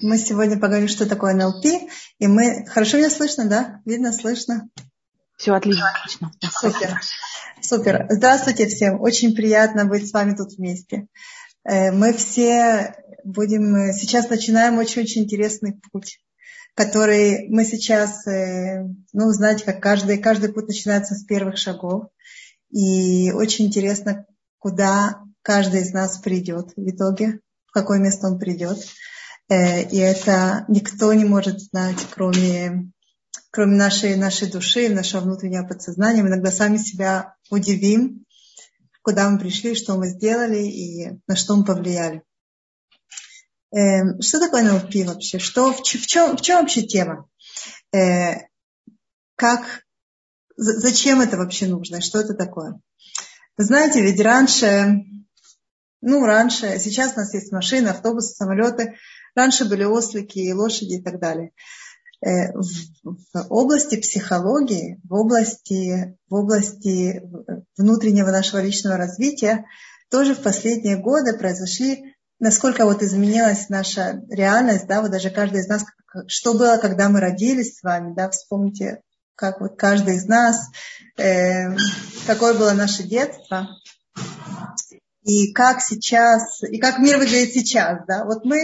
Мы сегодня поговорим, что такое НЛП. И мы... Хорошо меня слышно, да? Видно, слышно? Все отлично. Супер. Супер. Здравствуйте всем. Очень приятно быть с вами тут вместе. Мы все будем... Сейчас начинаем очень-очень интересный путь, который мы сейчас... знаете, как каждый путь начинается с первых шагов. И очень интересно, куда каждый из нас придет в итоге, в какое место он придет. И это никто не может знать, кроме нашей души, нашего внутреннего подсознания. Мы иногда сами себя удивим, куда мы пришли, что мы сделали и на что мы повлияли. Что такое НЛП вообще? В чем вообще тема? Зачем это вообще нужно? Что это такое? Вы знаете, ведь раньше, сейчас у нас есть машины, автобусы, самолеты. Раньше были ослики, лошади и так далее. В области психологии, в области внутреннего нашего личного развития тоже в последние годы произошли, насколько изменилась наша реальность, да, даже каждый из нас, что было, когда мы родились с вами, да, вспомните, как каждый из нас, какое было наше детство, и как сейчас, и как мир выглядит сейчас, да,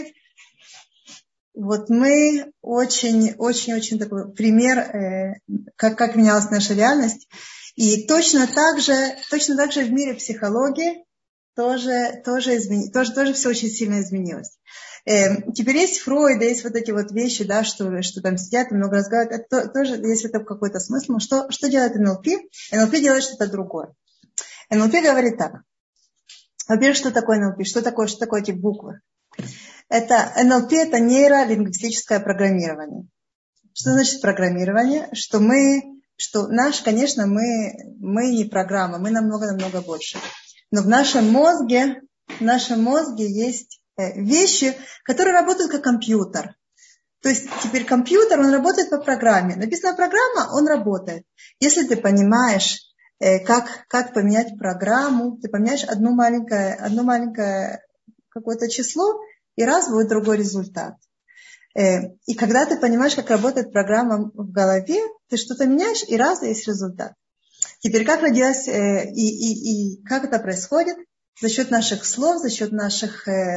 мы очень такой пример, как менялась наша реальность. И точно так же в мире психологии тоже все очень сильно изменилось. Теперь есть Фройд, есть эти вещи, да, что там сидят и много разговаривают. Это тоже есть в этом какой-то смысл. Но что делает НЛП? НЛП делает что-то другое. НЛП говорит так. Во-первых, что такое НЛП? Что такое эти буквы? НЛП – это нейролингвистическое программирование. Что значит программирование? Конечно, мы не программа, мы намного больше. Но в нашем мозге есть вещи, которые работают как компьютер. То есть теперь компьютер, он работает по программе. Написана программа, он работает. Если ты понимаешь, как поменять программу, ты поменяешь одно маленькое какое-то число, и раз будет другой результат. И когда ты понимаешь, как работает программа в голове, ты что-то меняешь, и раз есть результат. Теперь как родилась и как это происходит? За счет наших слов, за счет нашей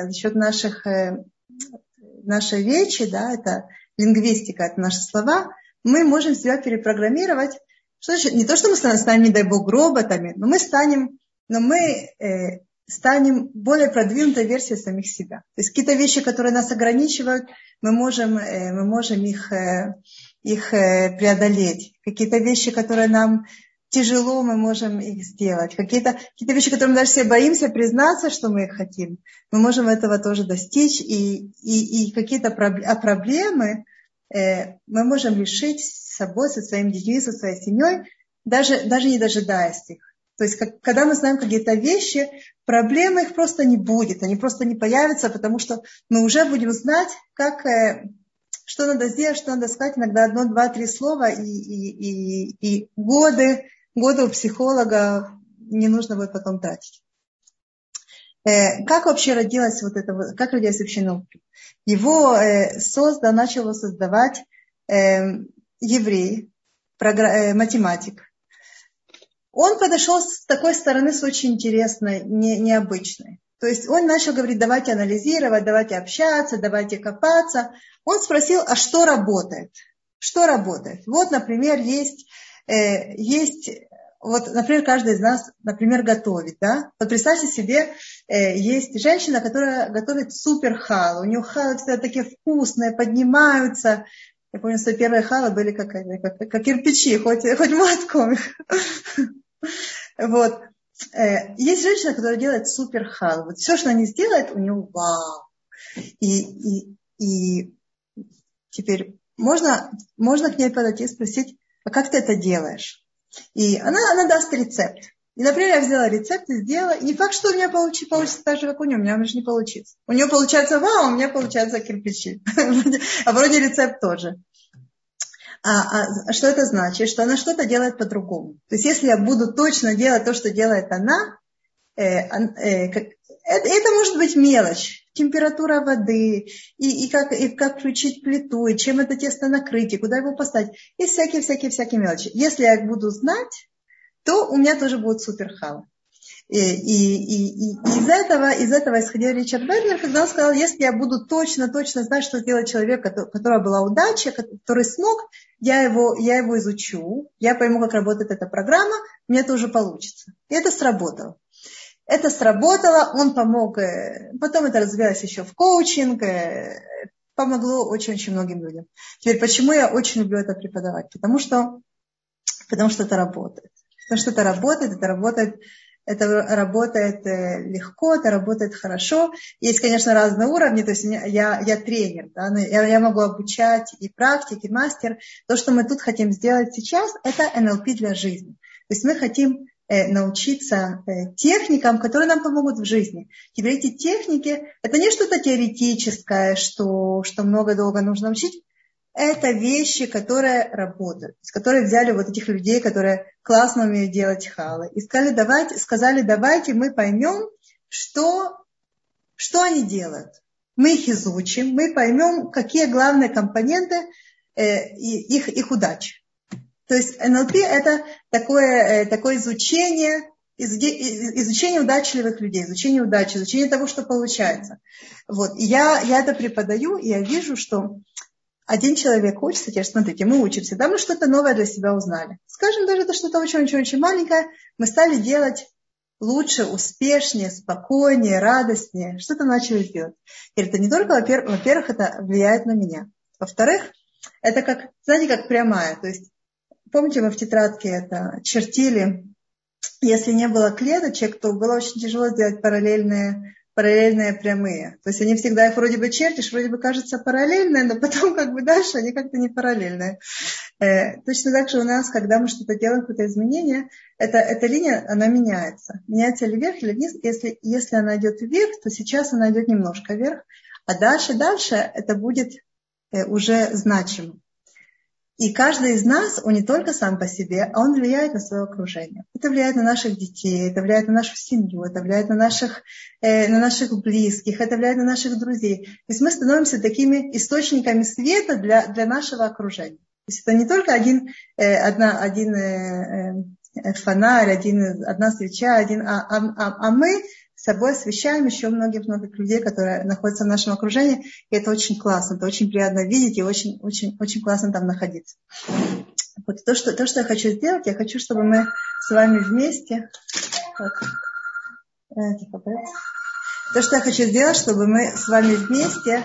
речи, да, это лингвистика, это наши слова, мы можем себя перепрограммировать. Что значит? Не то, что мы станем, не дай бог, роботами, но мы станем более продвинутой версией самих себя. То есть какие-то вещи, которые нас ограничивают, мы можем их преодолеть. Какие-то вещи, которые нам тяжело, мы можем их сделать. Какие-то вещи, которые мы даже все боимся признаться, что мы их хотим, мы можем этого тоже достичь. И какие-то проблемы мы можем решить с собой, со своими детьми, со своей семьей, даже не дожидаясь их. То есть, когда мы знаем какие-то вещи, проблемы их просто не будет, они просто не появятся, потому что мы уже будем знать, что надо сделать, что надо сказать, иногда 1, 2, 3 слова, и годы у психолога не нужно будет потом тратить. Как вообще родилось как родилось вообще НЛП? Его начал создавать еврей, математик. Он подошел с такой стороны, с очень интересной, необычной. То есть он начал говорить, давайте анализировать, давайте общаться, давайте копаться. Он спросил, а что работает? Что работает? Вот, например, например, каждый из нас, например, готовит. Да? Вот представьте себе, есть женщина, которая готовит супер халы. У нее халы всегда такие вкусные, поднимаются. Я помню, что первые халы были как кирпичи, хоть молотком их. Вот. Есть женщина, которая делает супер хал. Вот все, что она не сделает, у нее вау. И теперь можно к ней подойти и спросить, а как ты это делаешь? И она даст рецепт. И, например, я взяла рецепт и сделала. И не факт, что у меня получится так же, как у нее. У меня может не получится. У нее получается вау, а у меня получается кирпичи. А вроде рецепт тоже. А что это значит? Что она что-то делает по-другому. То есть если я буду точно делать то, что делает она, это может быть мелочь. температура воды, и как включить плиту, и чем это тесто накрыть, и куда его поставить. И всякие мелочи. Если я их буду знать, то у меня тоже будет суперхала. И из этого исходил Ричард Бэднер, когда он сказал, если я буду точно знать, что сделать человек, у которого была удача, который смог, я его изучу, я пойму, как работает эта программа, мне это уже получится. И это сработало. Он помог, потом это развилось еще в коучинг, помогло очень-очень многим людям. Теперь, почему я очень люблю это преподавать? Потому что это работает. Это работает легко, это работает хорошо. Есть, конечно, разные уровни. То есть я тренер, да, я могу обучать и практик, и мастер. То, что мы тут хотим сделать сейчас, это НЛП для жизни. То есть мы хотим научиться техникам, которые нам помогут в жизни. Теперь эти техники, это не что-то теоретическое, что много-долго нужно учить. Это вещи, которые работают, которые взяли вот этих людей, которые классно умеют делать халы, и сказали, давайте мы поймем, что они делают. Мы их изучим, мы поймем, какие главные компоненты их удачи. То есть НЛП – это такое изучение удачливых людей, изучение удачи, изучение того, что получается. Вот. И я это преподаю, и я вижу, что один человек учится, теперь смотрите, мы учимся, да, мы что-то новое для себя узнали. Скажем, даже это что-то очень-очень маленькое, мы стали делать лучше, успешнее, спокойнее, радостнее, что-то начали делать. И это не только, во-первых, это влияет на меня. Во-вторых, это как, знаете, как прямая. То есть, помните, мы в тетрадке это чертили, если не было клеточек, то было очень тяжело сделать параллельные прямые. То есть они всегда их вроде бы чертишь, вроде бы кажется параллельные, но потом как бы дальше они как-то не параллельные. Точно так же у нас, когда мы что-то делаем, какое-то изменение, эта линия, она меняется. Меняется ли вверх или вниз. Если она идет вверх, то сейчас она идет немножко вверх, а дальше это будет уже значимо. И каждый из нас, он не только сам по себе, а он влияет на свое окружение. Это влияет на наших детей, это влияет на нашу семью, это влияет на наших близких, это влияет на наших друзей. То есть мы становимся такими источниками света для нашего окружения. То есть это не только один фонарь, одна свеча, а мы с собой освещаем еще многих людей, которые находятся в нашем окружении. И это очень классно, это очень приятно видеть и очень классно там находиться. Вот то, что я хочу сделать, я хочу, чтобы мы с вами вместе... То, что я хочу сделать, чтобы мы с вами вместе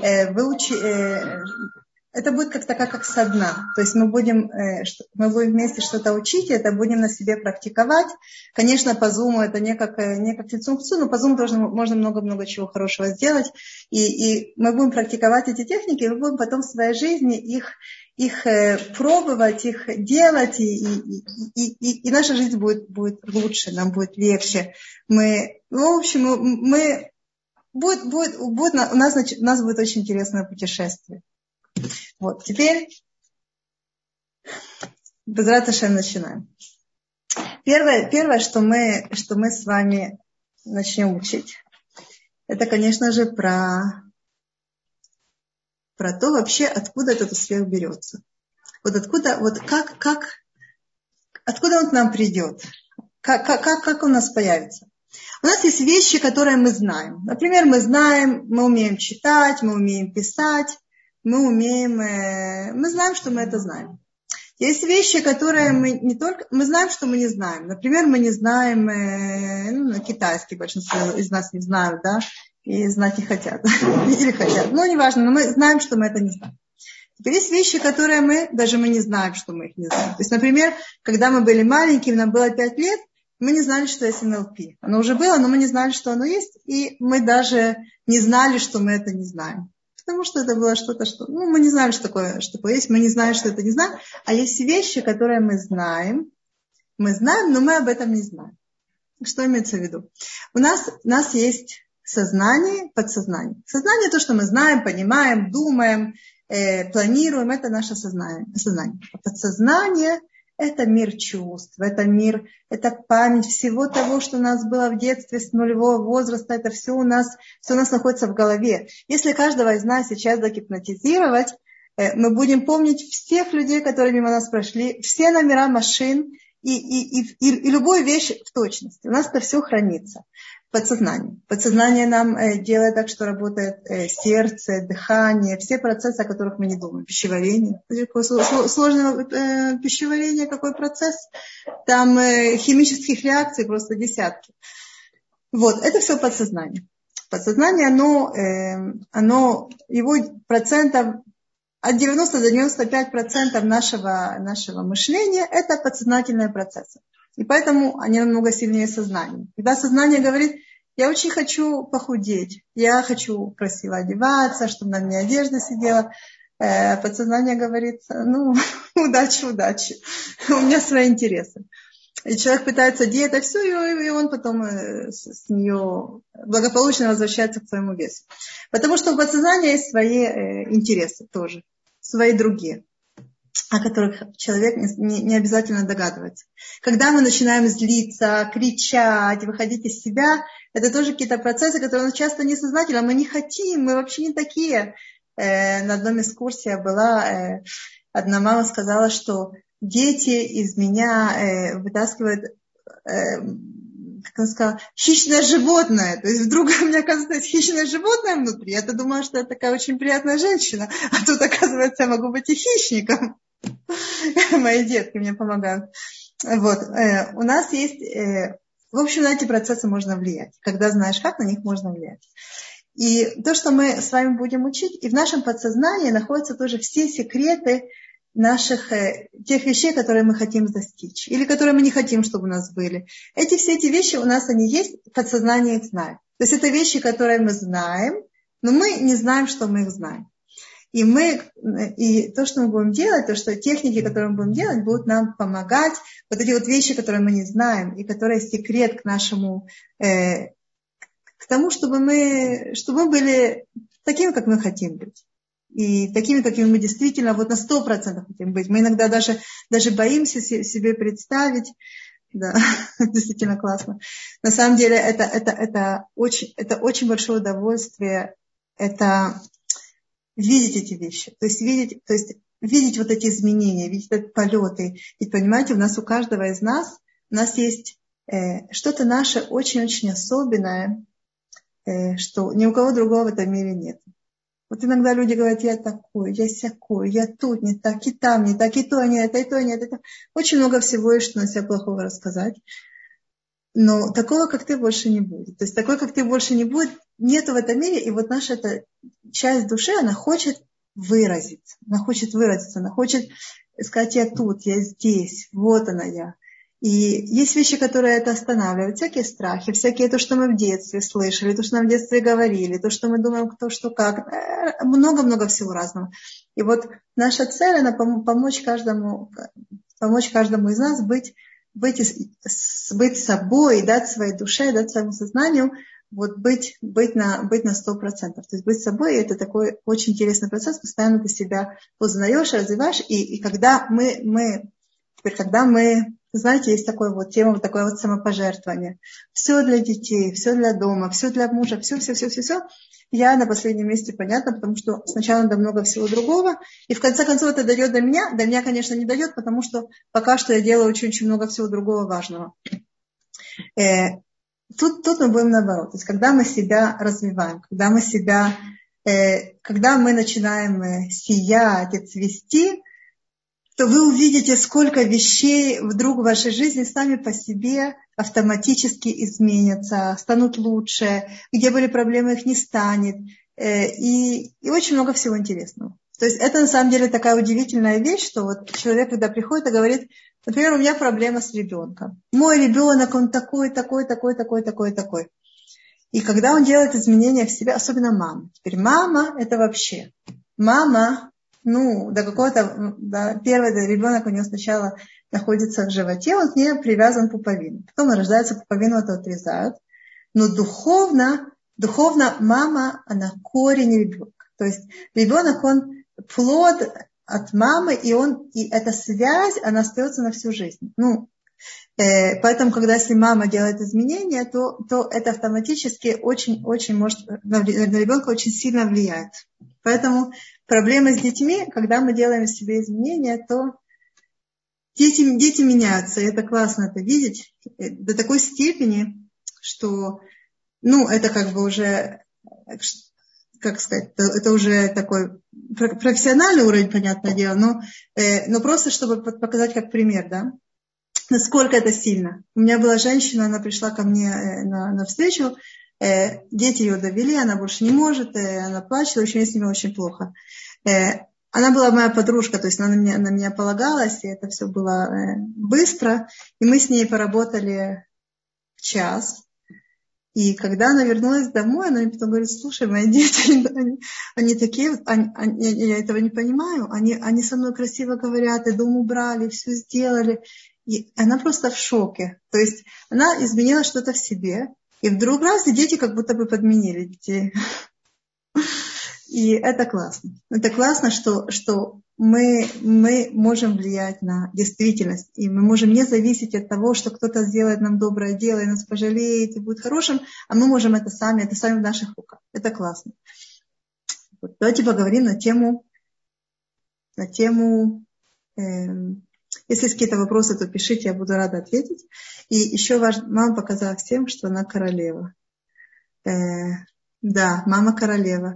это будет как со дна. То есть мы будем вместе что-то учить, и это будем на себе практиковать. Конечно, по Zoom это не как лицом к лицу, но по Zoom можно много-много чего хорошего сделать. И мы будем практиковать эти техники, и мы будем потом в своей жизни их пробовать, их делать, и наша жизнь будет лучше, нам будет легче. У нас будет очень интересное путешествие. Вот, теперь Безрат Ашем начинаем. Первое, что мы с вами начнем учить, это, конечно же, про то вообще, откуда этот успех берется. Вот откуда он к нам придет, как он у нас появится. У нас есть вещи, которые мы знаем. Например, мы умеем читать, мы умеем писать, мы знаем, что мы это знаем. Есть вещи, которые мы знаем, что мы не знаем. Например, мы не знаем китайский, большинство из нас не знают, да, и знать не хотят, или хотят. Неважно, но мы знаем, что мы это не знаем. Теперь есть вещи, которые мы не знаем, что мы их не знаем. То есть, например, когда мы были маленькими, нам было 5 лет, мы не знали, что есть НЛП. Оно уже было, но мы не знали, что оно есть, и мы даже не знали, что мы это не знаем. Потому что это было что-то, мы не знаем, что такое есть, мы не знаем, что это не знаем. А есть вещи, которые мы знаем, но мы об этом не знаем. Что имеется в виду? У нас есть сознание, подсознание. Сознание – то, что мы знаем, понимаем, думаем, планируем, это наше сознание. А подсознание – Это мир чувств, это мир, это память всего того, что у нас было в детстве с нулевого возраста, это все у нас находится в голове. Если каждого из нас сейчас загипнотизировать, мы будем помнить всех людей, которые мимо нас прошли, все номера машин и любую вещь в точности. У нас это все хранится. Подсознание. Подсознание нам делает так, что работает сердце, дыхание, все процессы, о которых мы не думаем. Пищеварение. Какое сложное пищеварение, какой процесс. Там химических реакций просто десятки. Вот, это все подсознание. Подсознание, оно его процентов от 90 до 95% нашего мышления это подсознательные процессы. И поэтому они намного сильнее сознания. Когда сознание говорит, я очень хочу похудеть, я хочу красиво одеваться, чтобы на мне одежда сидела, подсознание говорит, удачи, у меня свои интересы. И человек пытается делать это все, и он потом с нее благополучно возвращается к своему весу. Потому что у подсознания есть свои интересы тоже, свои другие, о которых человек не обязательно догадывается. Когда мы начинаем злиться, кричать, выходить из себя, это тоже какие-то процессы, которые у нас часто несознательно. Мы не хотим, мы вообще не такие. На одном из курсов была одна мама сказала, что дети из меня вытаскивают, как она сказала, хищное животное. То есть вдруг у меня, оказывается, есть хищное животное внутри. Я-то думала, что я такая очень приятная женщина. А тут, оказывается, я могу быть и хищником. Мои детки мне помогают. Вот. У нас есть... В общем, на эти процессы можно влиять. Когда знаешь как, на них можно влиять. И то, что мы с вами будем учить, и в нашем подсознании находятся тоже все секреты наших тех вещей, которые мы хотим достичь, или которые мы не хотим, чтобы у нас были. Все эти вещи у нас они есть, подсознание их знает. То есть это вещи, которые мы знаем, но мы не знаем, что мы их знаем. И то, что мы будем делать, то, что техники, которые мы будем делать, будут нам помогать. Вот эти вот вещи, которые мы не знаем, и которые секрет к нашему, к тому, чтобы мы были такими, как мы хотим быть. И такими, какими мы действительно вот на 100% хотим быть. Мы иногда даже боимся себе представить. Да, действительно классно. На самом деле это очень большое удовольствие. Это видеть эти вещи. То есть видеть вот эти изменения, видеть эти полеты. Ведь понимаете, у каждого из нас, у нас есть что-то наше очень-очень особенное, что ни у кого другого в этом мире нет. Вот иногда люди говорят, я такой, я сякой, я тут не так, и там не так, и то не это, и то не это. Очень много всего есть, что на себя плохого рассказать. Но такого, как ты, больше не будет. То есть такой, как ты, больше не будет, нету в этом мире. И вот наша эта часть души, она хочет выразиться. Она хочет сказать, я тут, я здесь, вот она я. И есть вещи, которые это останавливают, всякие страхи, всякие то, что мы в детстве слышали, то, что нам в детстве говорили, то, что мы думаем, кто, что, как, много-много всего разного. И вот наша цель, она помочь каждому из нас быть собой, дать своей душе, дать своему сознанию, вот быть на 100%. То есть быть собой, это такой очень интересный процесс, постоянно ты себя узнаешь, развиваешь, и когда мы, знаете, есть такая вот тема, вот такое вот самопожертвование. Все для детей, все для дома, все для мужа, все. Я на последнем месте, понятно, потому что сначала надо много всего другого, и в конце концов это дойдет до меня. До меня, конечно, не дойдет, потому что пока что я делаю очень-очень много всего другого важного. Тут мы будем наоборот. То есть когда мы себя развиваем, когда мы начинаем сиять и цвести, то вы увидите, сколько вещей вдруг в вашей жизни сами по себе автоматически изменятся, станут лучше, где были проблемы, их не станет, и очень много всего интересного. То есть это на самом деле такая удивительная вещь, что вот человек, когда приходит и говорит, например, у меня проблема с ребенком. Мой ребенок, он такой. И когда он делает изменения в себе, особенно мама. Теперь мама, это вообще. Мама, первый ребенок у нее сначала находится в животе, он к ней привязан пуповиной. Потом он рождается, пуповину это отрезают. Но духовно мама, она корень ребенка. То есть ребенок, он плод от мамы, и эта связь, она остается на всю жизнь. Поэтому, когда если мама делает изменения, то это автоматически очень может на ребенка очень сильно влияет. Поэтому проблемы с детьми, когда мы делаем себе изменения, то дети меняются. И это классно это видеть до такой степени, что это как бы уже, как сказать, это уже такой профессиональный уровень, понятное дело, но просто чтобы показать как пример, да. Насколько это сильно. У меня была женщина, она пришла ко мне на встречу, дети ее довели, она больше не может, она плачет, в общем, ей с ними очень плохо. Она была моя подружка, то есть она на меня полагалась, и это все было быстро, и мы с ней поработали час. И когда она вернулась домой, она мне потом говорит: слушай, мои дети, они такие, я этого не понимаю, они со мной красиво говорят, и дом убрали, все сделали. И она просто в шоке. То есть она изменила что-то в себе, и вдруг раз, и дети как будто бы подменили детей. И это классно. Это классно, что мы можем влиять на действительность. И мы можем не зависеть от того, что кто-то сделает нам доброе дело и нас пожалеет и будет хорошим, а мы можем это сами в наших руках. Это классно. Вот, давайте поговорим на тему если есть какие-то вопросы, то пишите, я буду рада ответить. И еще мама показала всем, что она королева. Да, мама королева.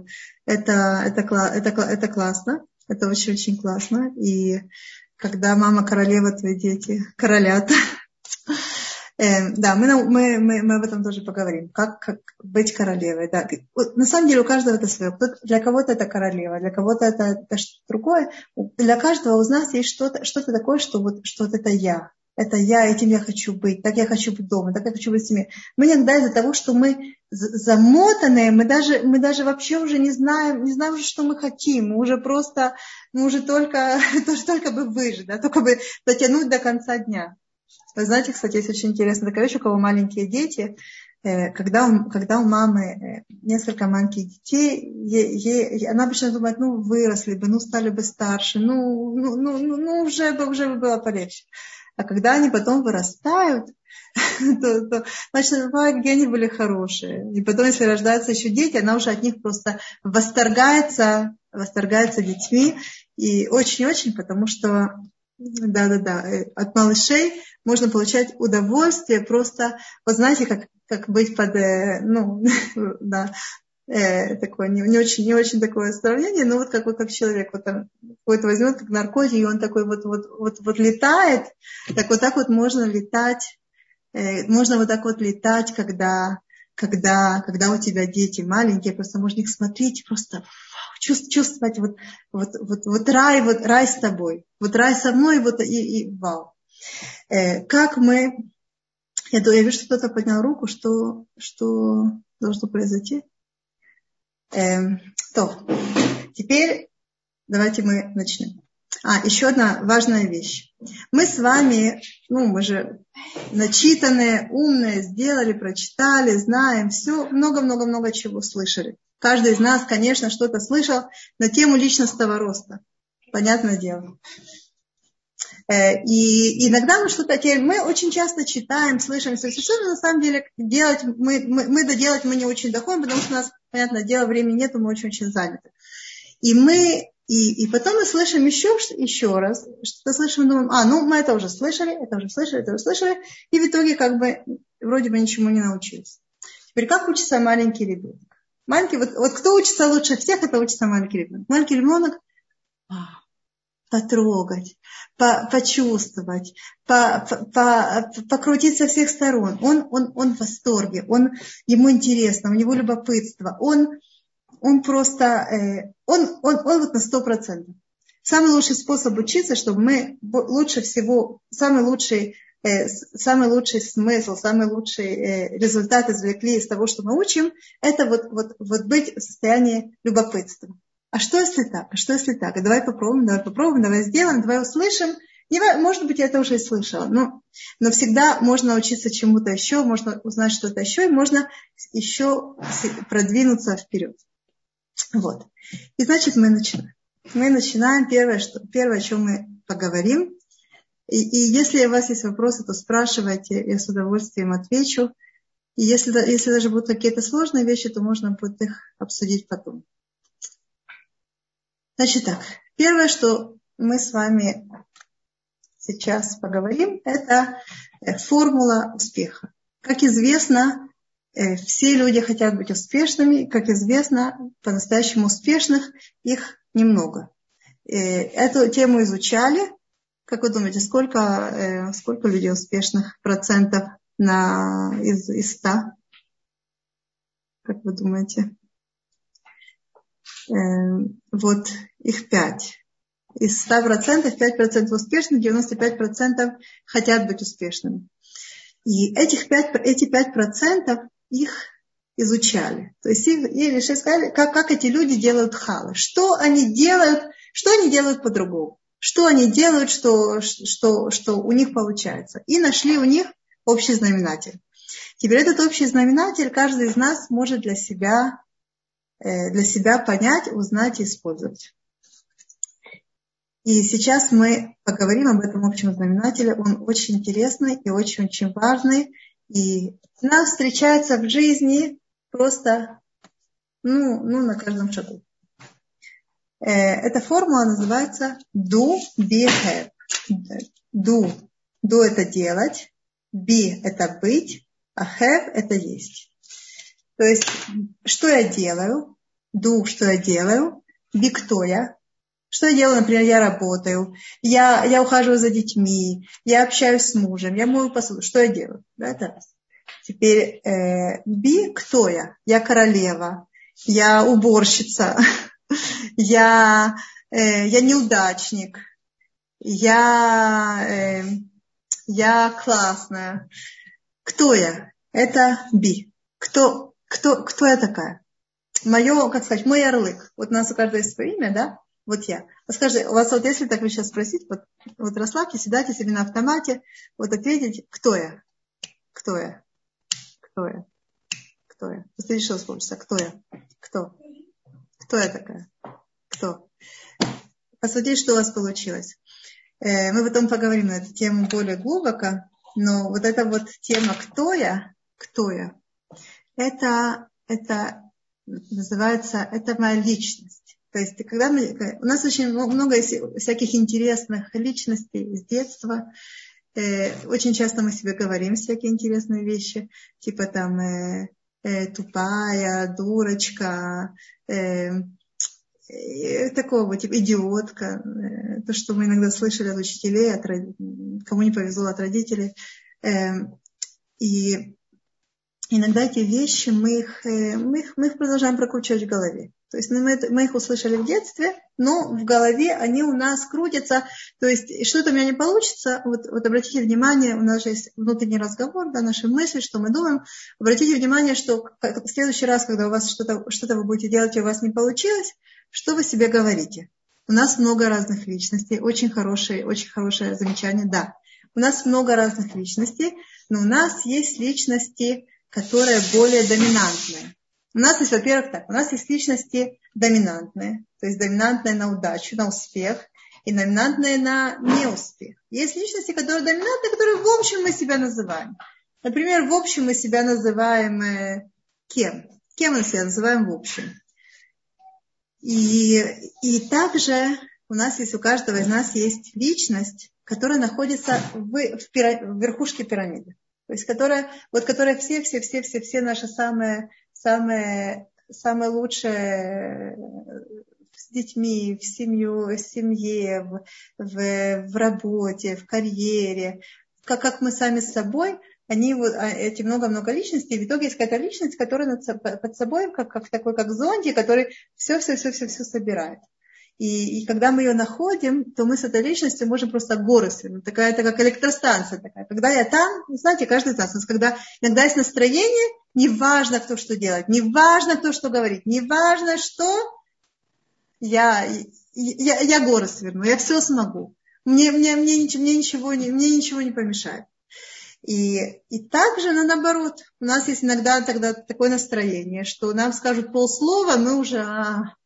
Это классно. Это очень-очень классно. И когда мама королева, твои дети королят. Да, мы об этом тоже поговорим. Как быть королевой. Да. На самом деле у каждого это свое. Для кого-то это королева, для кого-то это что-то другое. Для каждого из нас есть что-то такое, что вот это я. Это я, этим я хочу быть, так я хочу быть дома, так я хочу быть в семье. Мы иногда из-за того, что мы замотанные, мы даже вообще уже не знаем уже, что мы хотим. Мы уже только бы выжить, да, только бы дотянуть до конца дня. Вы знаете, кстати, есть очень интересная такая вещь, у кого маленькие дети, когда у мамы несколько маленьких детей, она обычно думает, выросли бы, стали бы старше, уже бы было полегче. А когда они потом вырастают, то значит, забывают, где они были хорошие. И потом, если рождаются еще дети, она уже от них просто восторгается детьми. И очень-очень, потому что от малышей можно получать удовольствие просто, вот знаете, как быть под, такое не очень такое сравнение, но вот как человек вот там какой-то возьмет, как наркотик, и он такой вот летает, так вот можно летать, когда у тебя дети маленькие, просто можно их смотреть, просто чувствовать рай с тобой, вот рай со мной, и вау. Я вижу, что кто-то поднял руку, что должно произойти. Теперь давайте мы начнем. Еще одна важная вещь. Мы с вами, мы же начитанные, умные, сделали, прочитали, знаем все, много-много-много чего слышали. Каждый из нас, конечно, что-то слышал на тему личностного роста. Понятное дело. И иногда мы очень часто читаем, слышим, совершенно на самом деле мы доделать мы не очень доходим, потому что у нас, понятное дело, времени нет, мы очень заняты. И потом мы слышим еще раз, что-то слышим и думаем, мы это уже слышали, и в итоге вроде бы ничему не научились. Теперь как учится маленький ребенок? Вот кто учится лучше всех, это учится маленький ребенок. Маленький ребенок потрогать, почувствовать, покрутить со всех сторон. Он в восторге, ему интересно, у него любопытство, он просто, он вот на 100%. Самый лучший способ учиться, чтобы мы лучше всего, самый лучший смысл, самый лучший результат извлекли из того, что мы учим, это вот быть в состоянии любопытства. А что если так? Давай попробуем, давай сделаем, давай услышим. Может быть, я это уже и слышала, но всегда можно научиться чему-то еще, можно узнать что-то еще, и можно еще продвинуться вперед. Вот. И значит, мы начинаем. мы начинаем. Первое, о чем мы поговорим. И если у вас есть вопросы, то спрашивайте, я с удовольствием отвечу. И если даже будут какие-то сложные вещи, то можно будет их обсудить потом. Значит так, первое, что мы с вами сейчас поговорим, это формула успеха. Как известно, все люди хотят быть успешными. Как известно, по-настоящему успешных их немного. Эту тему изучали. Как вы думаете, сколько людей успешных процентов из 100? Как вы думаете? Вот их 5. Из 100% 5% успешных, 95% хотят быть успешными. И эти 5% их изучали. То есть их решили сказать, как эти люди делают халы. Что они делают по-другому. Что они делают, что у них получается. И нашли у них общий знаменатель. Теперь этот общий знаменатель каждый из нас может для себя понять, узнать и использовать. И сейчас мы поговорим об этом общем знаменателе. Он очень интересный и очень-очень важный. И нас встречается в жизни просто на каждом шагу. Эта формула называется do, be, have. Do это делать, be это быть, а have это есть. То есть, что я делаю, do, что я делаю, be, кто я. Что я делаю, например, я работаю, я ухаживаю за детьми, я общаюсь с мужем, я мою посуду. Что я делаю? Да, это раз. Теперь be, кто я? Я королева, я уборщица, я неудачник, я классная. Кто я? Это be. Кто я такая? Мой ярлык. Вот у нас у каждого есть свое имя, да? Вот я. Вот скажите, у вас вот если так вы сейчас спросить, вот расслабьтесь, сидайте себе на автомате, вот ответить, кто я? Кто я? Кто я? Кто я? Посмотрите, что у вас получится. Кто я? Кто? Кто я такая? Кто? Посмотрите, что у вас получилось. Мы потом поговорим на эту тему более глубоко, но вот эта вот тема «Кто я?» Это называется, это моя личность. То есть, у нас очень много всяких интересных личностей с детства. Очень часто мы себе говорим всякие интересные вещи, типа там тупая, дурочка, такого типа идиотка. То, что мы иногда слышали от учителей, кому не повезло от родителей. И иногда эти вещи мы их продолжаем прокручивать в голове. То есть мы их услышали в детстве, но в голове они у нас крутятся. То есть что-то у меня не получится. Вот обратите внимание, у нас же есть внутренний разговор, да, наши мысли, что мы думаем. Обратите внимание, что в следующий раз, когда у вас что-то вы будете делать, и у вас не получилось, что вы себе говорите? У нас много разных личностей. Очень хорошее замечание. Да, у нас много разных личностей, но у нас есть личности, которые более доминантные. У нас есть, во-первых, у нас есть личности доминантные, то есть доминантные на удачу, на успех, и доминантные на неуспех. Есть личности, которые доминантные, которые в общем мы себя называем. Например, в общем мы себя называем кем? Кем мы себя называем в общем? И также у каждого из нас есть личность, которая находится в верхушке пирамиды. То есть, которая все наши самые лучшие с детьми, в семье, в работе, в карьере, как мы сами с собой, эти много-много личностей, в итоге есть какая-то личность, которая под собой, как зонтик, который все собирает. И когда мы ее находим, то мы с этой личностью можем просто горы свернуть. Такая, это как электростанция такая. Когда я там, знаете, каждый из нас, когда иногда есть настроение, неважно, кто что делает, неважно, кто что говорит, неважно, что, я горы сверну, я все смогу. Мне ничего не помешает. И также, наоборот, у нас есть иногда тогда такое настроение, что нам скажут полслова, мы уже...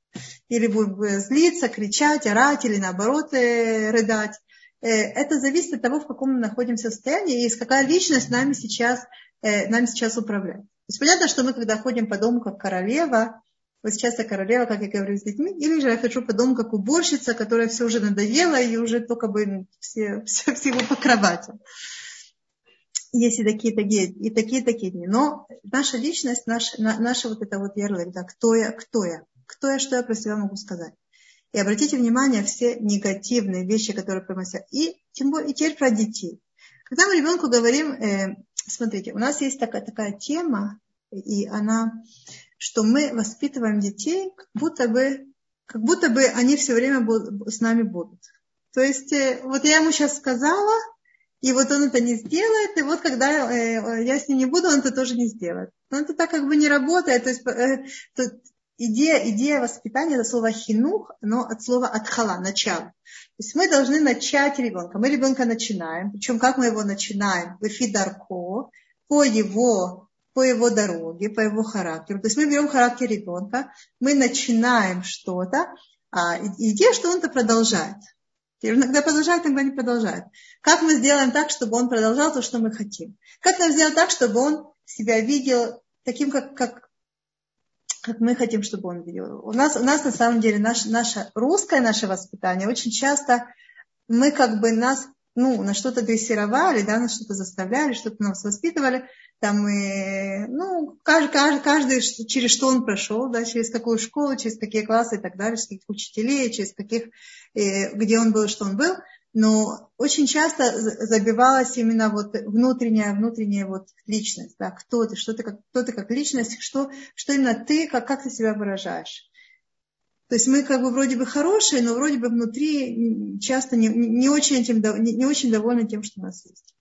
или будем злиться, кричать, орать, или наоборот рыдать. Это зависит от того, в каком мы находимся состоянии, и какая личность нами сейчас управляет. То есть понятно, что мы, когда ходим по дому как королева, вот сейчас я королева, как я говорю с детьми, или же я хожу по дому как уборщица, которая все уже надоела, и уже только бы все его по кровати. Есть и такие дни. Но наша личность, наша вот эта вот ярлык, да, кто я, что я про себя могу сказать. И обратите внимание, все негативные вещи, которые приносят. И теперь про детей. Когда мы ребенку говорим, смотрите, у нас есть такая тема, и она, что мы воспитываем детей, как будто бы они все время с нами будут. То есть, вот я ему сейчас сказала, и вот он это не сделает, и вот когда я с ним не буду, он это тоже не сделает. Но это так как бы не работает. То есть, идея воспитания, это слово хинух, но от слова атхала, начало. То есть мы должны начать ребенка. Мы ребенка начинаем. Причем как мы его начинаем? Лефидарко, по его дороге, по его характеру. То есть мы берем характер ребенка, мы начинаем что-то, а идея, что он это продолжает. Иногда продолжает, иногда не продолжает. Как мы сделаем так, чтобы он продолжал то, что мы хотим? Как нам сделать так, чтобы он себя видел таким, как мы хотим, чтобы он видел? У нас на самом деле наше русское воспитание очень часто мы как бы нас на что-то дрессировали, да, нас что-то заставляли, что-то нас воспитывали. Там каждый через что он прошел, да, через какую школу, через какие классы и так далее, через каких учителей, через каких, где он был, что он был. Но очень часто забивалась именно вот внутренняя вот личность, да, кто ты как личность, что именно ты, как ты себя выражаешь. То есть мы как бы вроде бы хорошие, но вроде бы внутри часто не очень довольны тем, что у нас есть.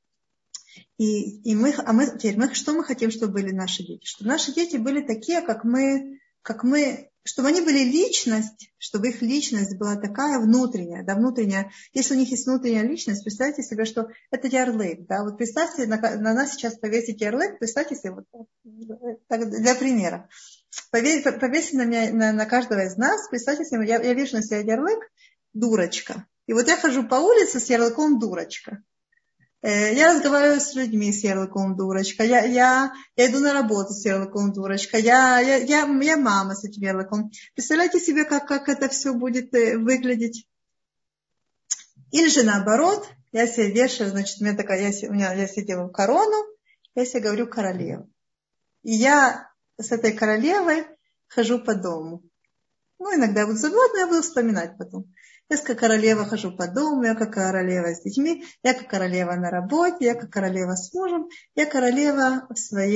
Что мы хотим, чтобы были наши дети? Чтобы наши дети были такие, как мы, чтобы они были личность, чтобы их личность была такая внутренняя, да, внутренняя. Если у них есть внутренняя личность, представьте себе, что это ярлык, да, вот представьте, на нас сейчас повесить ярлык, представьте себе, вот, так, для примера. Повесить на каждого из нас, представьте себе, я вижу на себя ярлык дурочка. И вот я хожу по улице с ярлыком дурочка. Я разговариваю с людьми с ярлыком дурочка. Я иду на работу с ярлыком дурочка. Я мама с этим ярлыком. Представляете себе, как это все будет выглядеть? Или же наоборот, я себе вешаю, значит, я себе делаю корону, я себе говорю королева. И я с этой королевой хожу по дому. Иногда я буду забывать, но я буду вспоминать потом. Я как королева хожу по дому, я как королева с детьми, я как королева на работе, я как королева с мужем, я королева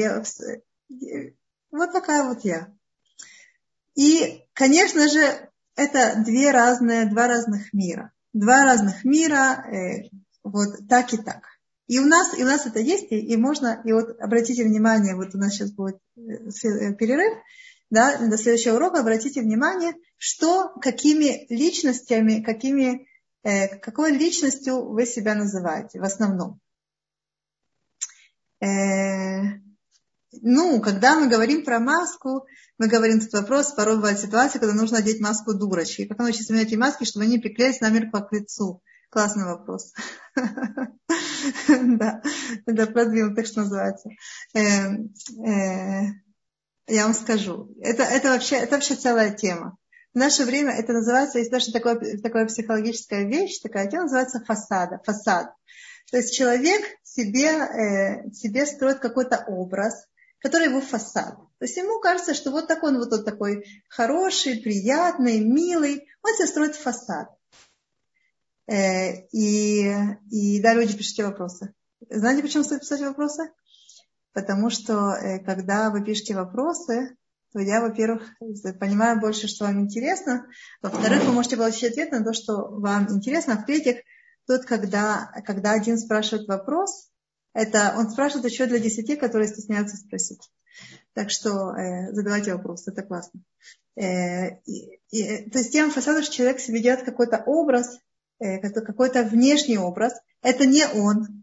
вот такая вот я. И, конечно же, это два разных мира. Два разных мира, вот так и так. И у нас это есть, и можно, и вот обратите внимание, вот у нас сейчас будет перерыв, да, до следующего урока обратите внимание, какими личностями, какой личностью вы себя называете в основном. Когда мы говорим про маску, мы говорим тут вопрос, порой бывает ситуация, когда нужно одеть маску дурочки. Как научиться менять эти маски, чтобы они приклеились намертво к лицу? Классный вопрос. Да, это продвинутый, что называется. Я вам скажу. Это вообще целая тема. В наше время это называется, есть даже такая психологическая вещь, такая тема, называется фасад. То есть человек себе строит какой-то образ, который его фасад. То есть ему кажется, что вот такой он такой хороший, приятный, милый. Он себе строит фасад. И да, люди, пишите вопросы. Знаете, почему стоит писать вопросы? Потому что, когда вы пишете вопросы, то я, во-первых, понимаю больше, что вам интересно. Во-вторых, вы можете получить ответ на то, что вам интересно. А в-третьих, когда один спрашивает вопрос, он спрашивает еще для 10, которые стесняются спросить. Так что задавайте вопросы, это классно. То есть тема фасада, что человек себе делает какой-то образ, какой-то внешний образ. Это не он.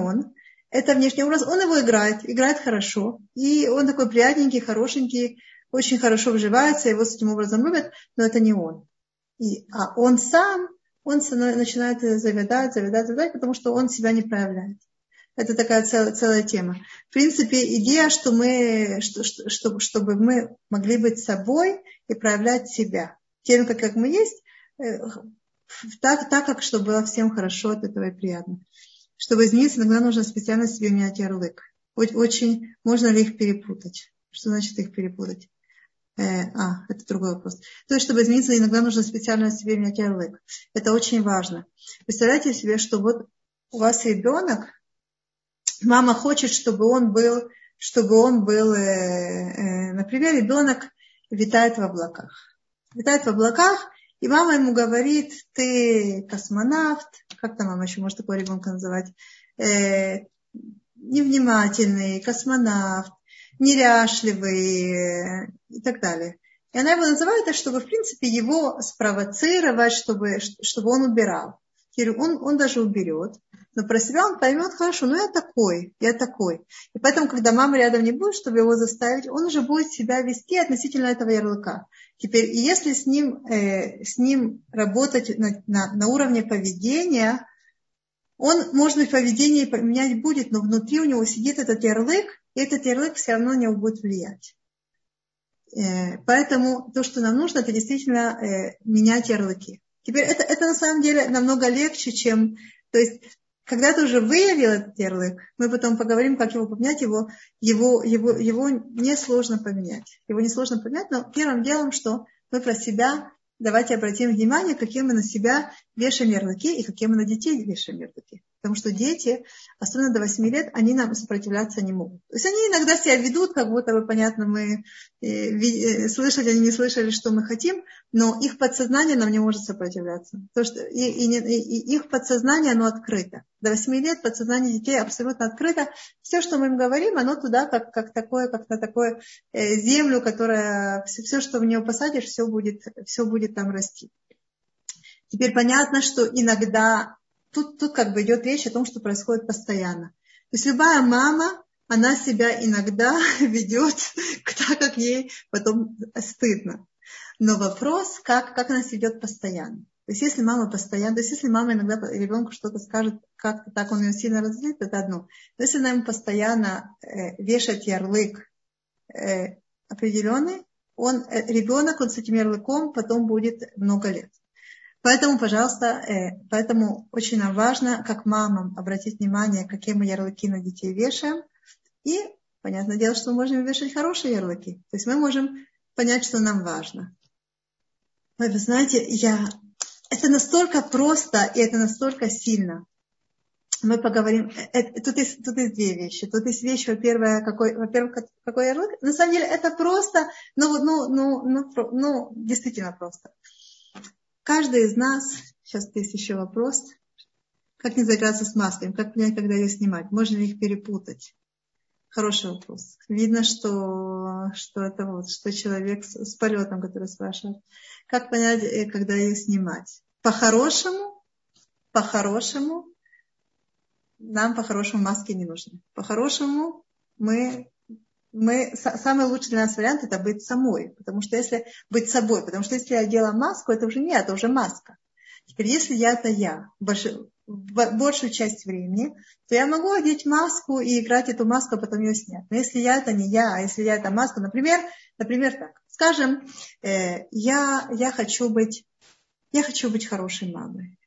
Это внешний образ, он его играет хорошо. И он такой приятненький, хорошенький, очень хорошо вживается, его таким образом любят, но это не он. А он сам, начинает завидать, потому что он себя не проявляет. Это такая целая тема. В принципе, идея, чтобы мы могли быть собой и проявлять себя. Тем, как мы есть, так, как чтобы было всем хорошо от этого и приятно. Чтобы измениться, иногда нужно специально себе менять ярлык. Очень можно ли их перепутать? Что значит их перепутать? Это другой вопрос. То есть, чтобы измениться, иногда нужно специально себе менять ярлык. Это очень важно. Представляете себе, что вот у вас ребенок, мама хочет, чтобы он был, например, ребенок витает в облаках. Витает в облаках, и мама ему говорит: ты космонавт, как там мама еще может такого ребенка называть, невнимательный, космонавт, неряшливый и так далее. И она его называет, чтобы, в принципе, его спровоцировать, чтобы он убирал. Он даже уберет, но про себя он поймет: хорошо, я такой. И поэтому, когда мама рядом не будет, чтобы его заставить, он уже будет себя вести относительно этого ярлыка. Теперь, если с ним работать на уровне поведения, он, может быть, поведение поменять будет, но внутри у него сидит этот ярлык, и этот ярлык все равно на него будет влиять. Поэтому то, что нам нужно, это действительно менять ярлыки. Теперь это на самом деле намного легче, чем... То есть, когда ты уже выявил этот ярлык, мы потом поговорим, как его поменять, его несложно поменять. Его несложно поменять, но первым делом, что мы про себя... Давайте обратим внимание, какие мы на себя вешаем ярлыки и какие мы на детей вешаем ярлыки. Потому что дети, особенно до 8 лет, они нам сопротивляться не могут. То есть они иногда себя ведут, как будто бы, понятно, мы слышали, они не слышали, что мы хотим, но их подсознание нам не может сопротивляться. Потому что их подсознание, оно открыто. До 8 лет подсознание детей абсолютно открыто. Все, что мы им говорим, оно туда, как на такую землю, которая, все, что в нее посадишь, все будет там расти. Теперь понятно, что иногда тут как бы идет речь о том, что происходит постоянно. То есть любая мама, она себя иногда ведет так, как ей потом стыдно. Но вопрос, как она себя ведет постоянно. То есть если мама иногда ребенку что-то скажет, как-то так он ее сильно разозлит, это одно. Но если она ему постоянно вешает ярлык определенный, ребенок с этим ярлыком потом будет много лет. Поэтому, пожалуйста, очень нам важно, как мамам, обратить внимание, какие мы ярлыки на детей вешаем. И, понятное дело, что мы можем вешать хорошие ярлыки. То есть мы можем понять, что нам важно. Вы знаете, это настолько просто и это настолько сильно. Мы поговорим. Тут есть две вещи. Тут есть вещь, во-первых, какой ярлык. На самом деле это просто, действительно просто. Каждый из нас, сейчас есть еще вопрос, как не заиграться с масками, как понять, когда ее снимать, можно ли их перепутать? Хороший вопрос. Видно, что человек с полетом, который спрашивает. Как понять, когда ее снимать? По-хорошему, нам по-хорошему маски не нужны. По-хорошему самый лучший для нас вариант — это быть самой. Потому что если я одела маску, это уже не я, это уже маска. Теперь, если это я, большую часть времени, то я могу одеть маску и играть эту маску, а потом ее снять. Но если я это не я, а если я это маска, например так, скажем, я хочу быть хорошей мамой.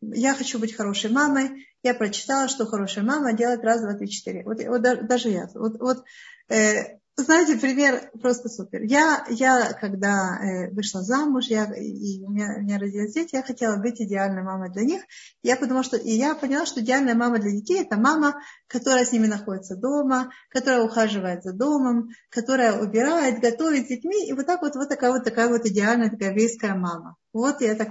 Я прочитала, что хорошая мама делает раз, два, три, четыре. Вот даже я. Знаете, пример просто супер. Я когда вышла замуж, и у меня родились дети, я хотела быть идеальной мамой для них. Я поняла, что идеальная мама для детей — это мама, которая с ними находится дома, которая ухаживает за домом, которая убирает, готовит с детьми. И вот такая идеальная, такая еврейская мама. Вот я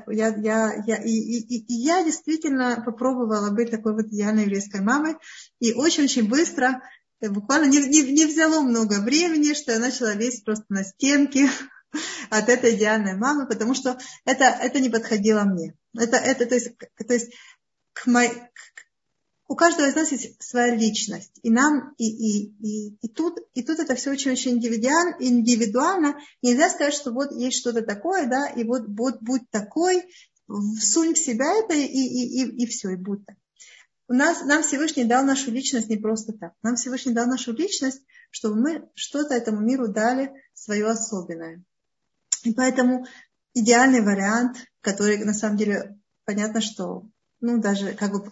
действительно попробовала быть такой вот идеальной еврейской мамой. И очень-очень быстро, буквально не взяло много времени, что я начала весить просто на стенке от этой идеальной мамы, потому что это не подходило мне. То есть к у каждого из нас есть своя личность. И нам, и тут это все очень-очень индивидуально. Нельзя сказать, что вот есть что-то такое, да, и вот будь такой, всунь в себя это, и все, и будь так. Нам Всевышний дал нашу личность не просто так. Нам Всевышний дал нашу личность, чтобы мы что-то этому миру дали свое особенное. И поэтому идеальный вариант, который на самом деле понятно, что даже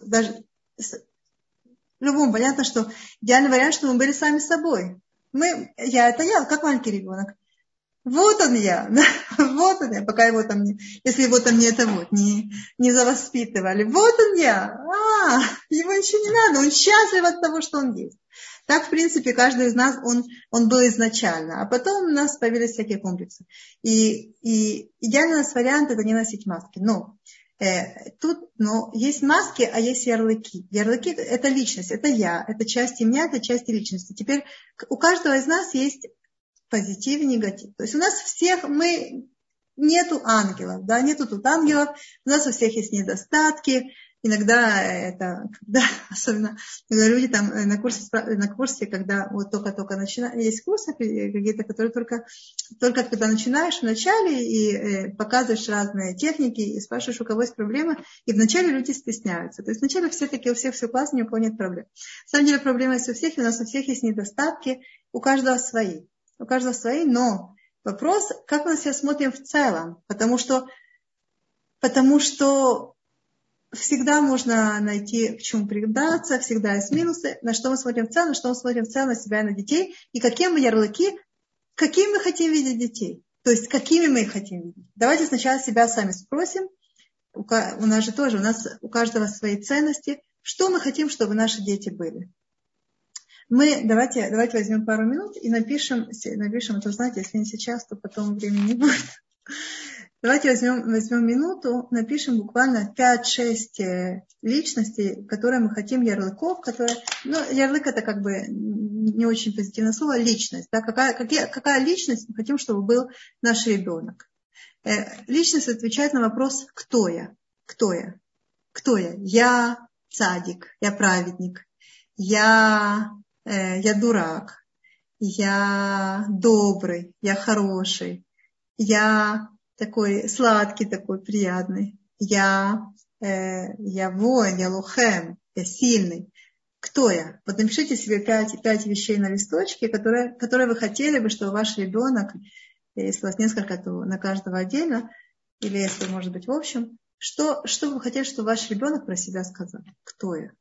любому понятно, что идеальный вариант, чтобы мы были сами собой. Это я, как маленький ребенок. Вот он я, вот он я, пока его там не, если его там не завоспитывали. Вот он я, его еще не надо, он счастлив от того, что он есть. Так, в принципе, каждый из нас, он был изначально, а потом у нас появились всякие комплексы. И идеальный у нас вариант – это не носить маски. Но есть маски, а есть ярлыки. Ярлыки – это личность, это я, это части меня, это части личности. Теперь у каждого из нас есть позитив и негатив. То есть у нас всех, нету ангелов, да, нету тут ангелов, у нас у всех есть недостатки. Иногда особенно когда люди там на курсе, когда вот только начинают, есть курсы какие-то, которые только когда начинаешь вначале и показываешь разные техники и спрашиваешь, у кого есть проблемы, и вначале люди стесняются. То есть вначале все такие, у всех все классно, ни у кого нет проблем. На самом деле проблема есть у всех, и у нас у всех есть недостатки, у каждого свои. Но вопрос, как мы на себя смотрим в целом, потому что всегда можно найти, к чему придраться, всегда есть минусы, на что мы смотрим в целом, на себя и на детей, и какие мы хотим видеть детей, то есть какими мы их хотим видеть. Давайте сначала себя сами спросим, у каждого свои ценности, что мы хотим, чтобы наши дети были. Давайте возьмем пару минут и напишем, это знаете, если не сейчас, то потом времени не будет. Давайте возьмем минуту, напишем буквально 5-6 личностей, которые мы хотим, ярлыков, ярлык это как бы не очень позитивное слово, личность. Да, какая личность мы хотим, чтобы был наш ребенок. Личность отвечает на вопрос, кто я? Кто я? Я цадик, я праведник, я дурак, я добрый, я хороший, я такой сладкий, такой приятный. Я воин, я лохем, я сильный. Кто я? Вот напишите себе 5 вещей на листочке, которые вы хотели бы, чтобы ваш ребенок, если у вас несколько, то на каждого отдельно, или если, может быть, в общем, что вы хотели, чтобы ваш ребенок про себя сказал? Кто я?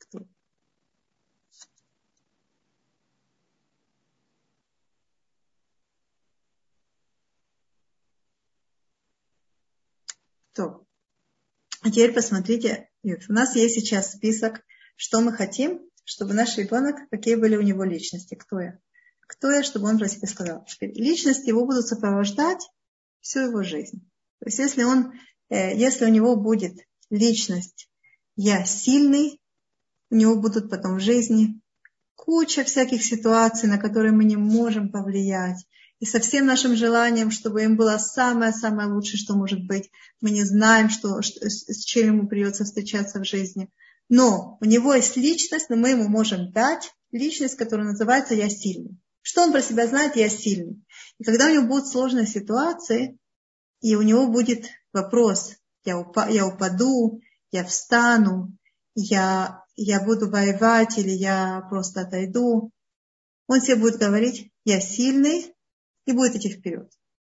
Кто? А теперь посмотрите, у нас есть сейчас список, что мы хотим, чтобы наш ребенок, какие были у него личности, кто я, чтобы он про себя сказал. Теперь личности его будут сопровождать всю его жизнь. То есть если у него будет личность «я сильный», у него будут потом в жизни куча всяких ситуаций, на которые мы не можем повлиять. И со всем нашим желанием, чтобы им было самое-самое лучшее, что может быть. Мы не знаем, с чем ему придется встречаться в жизни. Но у него есть личность, но мы ему можем дать личность, которая называется «я сильный». Что он про себя знает? «Я сильный». И когда у него будут сложные ситуации, и у него будет вопрос «я упаду», «я встану», «я буду воевать» или «я просто отойду», он себе будет говорить «я сильный», и будет идти вперед.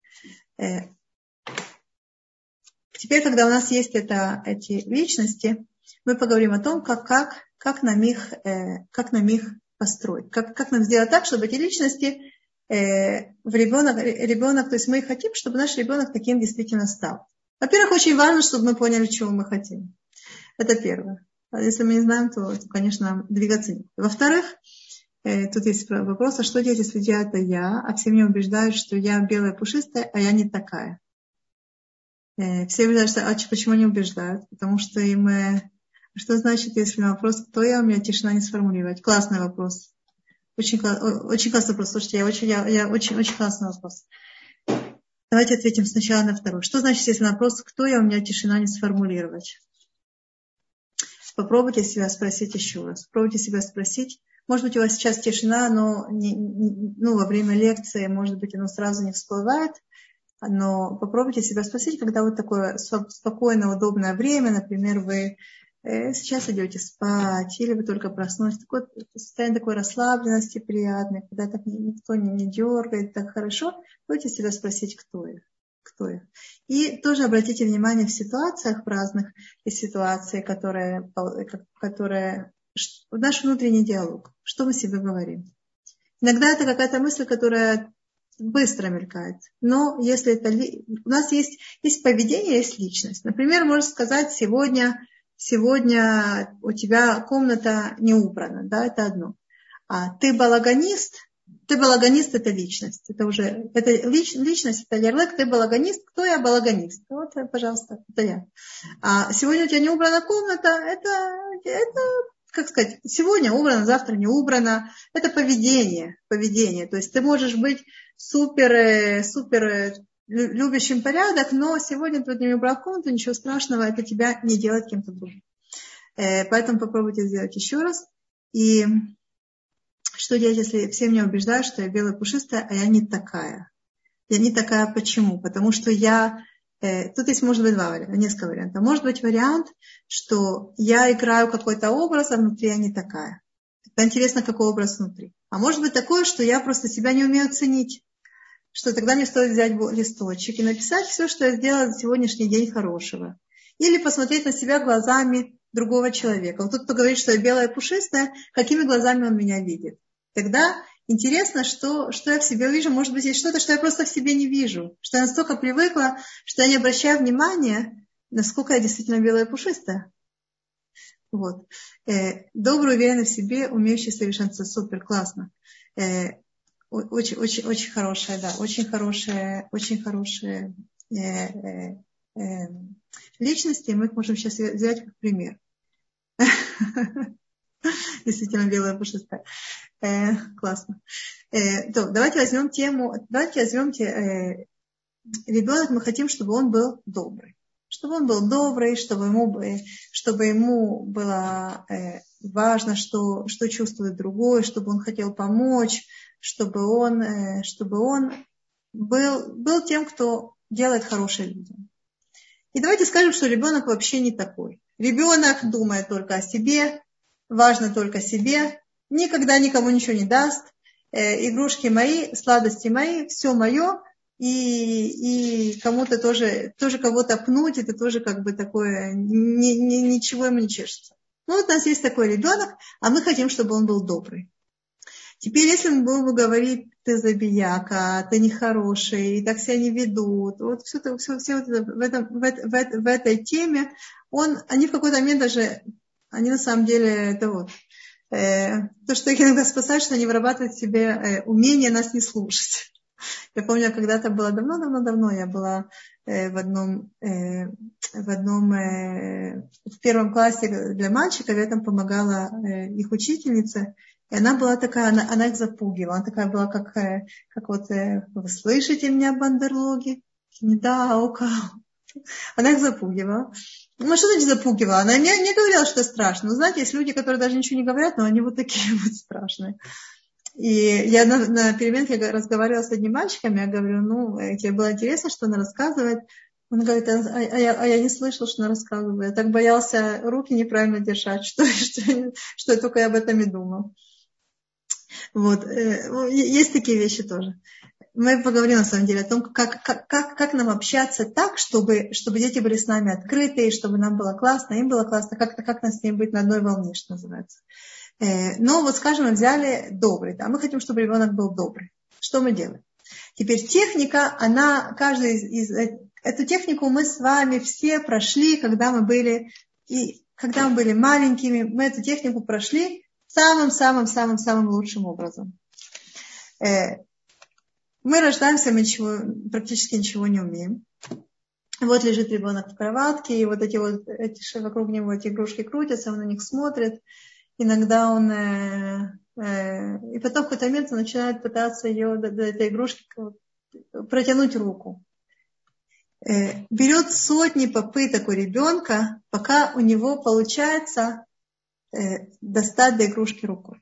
Теперь, когда у нас есть эти личности, мы поговорим о том, как нам их построить. Как нам сделать так, чтобы эти личности ребенок, то есть мы хотим, чтобы наш ребенок таким действительно стал. Во-первых, очень важно, чтобы мы поняли, чего мы хотим. Это первое. А если мы не знаем, то конечно, нам двигаться некуда. Во-вторых, тут есть вопрос, а что делать, если я это я, а все меня убеждают, что я белая пушистая, а я не такая. Все убеждают, что почему они убеждают? Потому что что значит, если на вопрос, кто я, у меня тишина не сформулировать? Классный вопрос. Очень классный вопрос. Слушайте, очень классный вопрос. Давайте ответим сначала на второй. Что значит, если на вопрос, кто я, у меня тишина не сформулировать? попробуйте себя спросить еще раз. Попробуйте себя спросить. Может быть, у вас сейчас тишина, но во время лекции, может быть, оно сразу не всплывает. Но попробуйте себя спросить, когда вот такое спокойное, удобное время, например, вы сейчас идете спать, или вы только проснулись, такое состояние такой расслабленности приятной, когда так никто не дергает, так хорошо, попробуйте себя спросить, кто их. И тоже обратите внимание в ситуациях, в разных ситуациях, которые наш внутренний диалог, что мы себе говорим. Иногда это какая-то мысль, которая быстро мелькает. Но если это у нас есть поведение, есть личность. Например, можно сказать, сегодня у тебя комната не убрана, да, это одно. А ты балаганист это личность. Это личность, это ярлык, ты балаганист. Кто я? Балаганист. Вот, пожалуйста, это я. А сегодня у тебя не убрана комната, это как сказать, сегодня убрано, завтра не убрано. Это поведение. То есть ты можешь быть супер любящим порядок, но сегодня ты не убрал комнату, ничего страшного, это тебя не делает кем-то другим. Поэтому попробуйте сделать еще раз. И что делать, если все меня убеждают, что я белая пушистая, а я не такая? Я не такая почему? Потому что тут есть, может быть, несколько вариантов. Может быть вариант, что я играю какой-то образ, а внутри я не такая. Это интересно, какой образ внутри. А может быть такое, что я просто себя не умею ценить. Что тогда мне стоит взять листочек и написать все, что я сделала за сегодняшний день хорошего. Или посмотреть на себя глазами другого человека. Вот тот, кто говорит, что я белая пушистая, какими глазами он меня видит. Тогда интересно, что я в себе вижу. Может быть, есть что-то, что я просто в себе не вижу. Что я настолько привыкла, что я не обращаю внимания, насколько я действительно белая пушистая. Вот. Добрый, уверенный в себе, умеющий совершенствоваться. Супер, классно. Очень хорошая, да, очень хорошая личности. Мы их можем сейчас взять как пример. Действительно белая пушистая. Классно. Давайте возьмем ребенок, мы хотим, чтобы он был добрый. Чтобы он был добрый, чтобы ему было важно, что чувствует другой, чтобы он хотел помочь, чтобы он был тем, кто делает хорошие людям. И давайте скажем, что ребенок вообще не такой. Ребенок думает только о себе, важно только себе, никогда никому ничего не даст. Игрушки мои, сладости мои, все мое. И кому-то тоже кого-то пнуть, это тоже как бы такое, ничего ему не чешется. Ну вот у нас есть такой ребенок, а мы хотим, чтобы он был добрый. Теперь, если мы будем говорить, ты забияка, ты нехороший, и так себя не ведут, вот все в этой теме, они в какой-то момент даже, они на самом деле, это вот, то, что их иногда спасает, что они вырабатывают в себе умение нас не слушать. Я помню, когда-то было давно, я была в первом классе для мальчиков, я там помогала их учительнице, и она была такая, она их запугивала, она такая была, как вот, вы слышите меня, бандерлоги? Да, она их запугивала. Ну, что значит запугивала? Она не говорила, что страшно. Но знаете, есть люди, которые даже ничего не говорят, но они вот такие вот страшные. И я на переменке разговаривала с одним мальчиком, я говорю, тебе было интересно, что она рассказывает. Он говорит, я не слышала, что она рассказывает. Я так боялся руки неправильно держать, что я только об этом и думал. Вот. Есть такие вещи тоже. Мы поговорим, на самом деле, о том, как нам общаться так, чтобы дети были с нами открыты, чтобы нам было классно, им было классно, как нам с ними быть на одной волне, что называется. Но вот, скажем, мы взяли добрый, да, мы хотим, чтобы ребенок был добрый. Что мы делаем? Теперь техника, эту технику мы с вами все прошли, когда мы были маленькими, мы эту технику прошли самым лучшим образом. Мы рождаемся, мы практически ничего не умеем. Вот лежит ребенок в кроватке, и вот эти вокруг него эти игрушки крутятся, он на них смотрит. Иногда он... и потом в какой-то момент он начинает пытаться ее до этой игрушки протянуть руку. Берет сотни попыток у ребенка, пока у него получается достать до игрушки рукой.